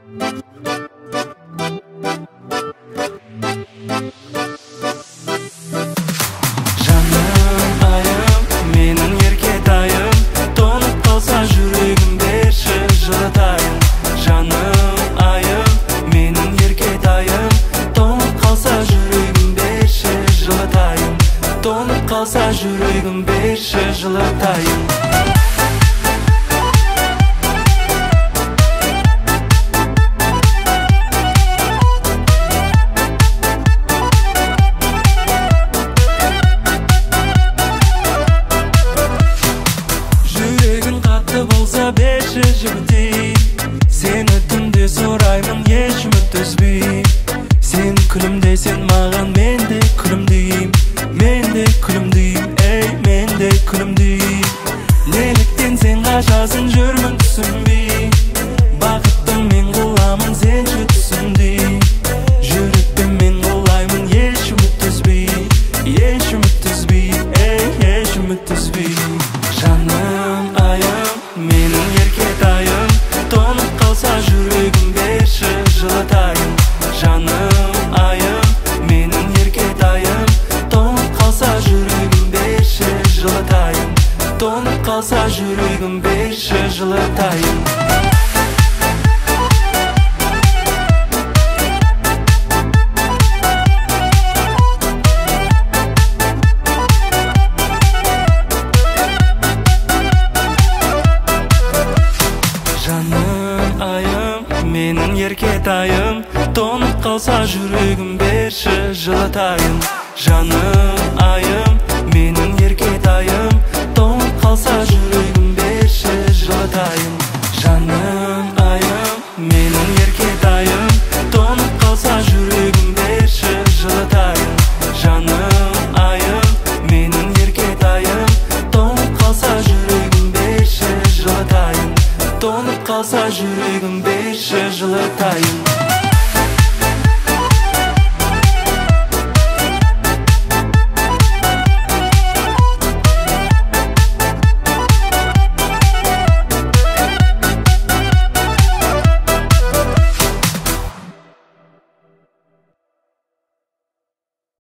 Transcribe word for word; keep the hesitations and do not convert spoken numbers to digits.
Kalsa жүрегім берші жылатайын. Жүрегің қатты болса берші жігітей, сені түнде сұраймын еш үміт үзбей. Сен күлімдесең маған мен де күлімдеймін, мен де күлімдеймін, ей мен де күлімдеймін. Неліктен сен қашасың жүрмін түсінбей, бақыттың мен қыламын сенші түсіндей. Жүрекпен мен қылаймын еш үміт үзбей, еш үміт үзбей, ей еш үміт үзбей. Жаным айым, менің еркетайым, тоңып қалса жүрегім берші жылатайын. Жаным айым, менің еркетайым, тоңып қалса жүрегім берші жылатайын. Тоңып қалса жүрегім берші жылатайын. Жаным айым, менің еркетайым, тоңып қалса жүрегім берші жылатайын. Жаным айым, менің еркетайым, тоңып қалса жүрегім берші жылатайын. Жаным айым, менің еркетайым, тоңып қалса жүрегім берші жылатайын. Жаным айым, менің еркетайым, тоңып қалса жүрегім берші жылатайын. Тоңып қалса жүрегім берші жылатайын.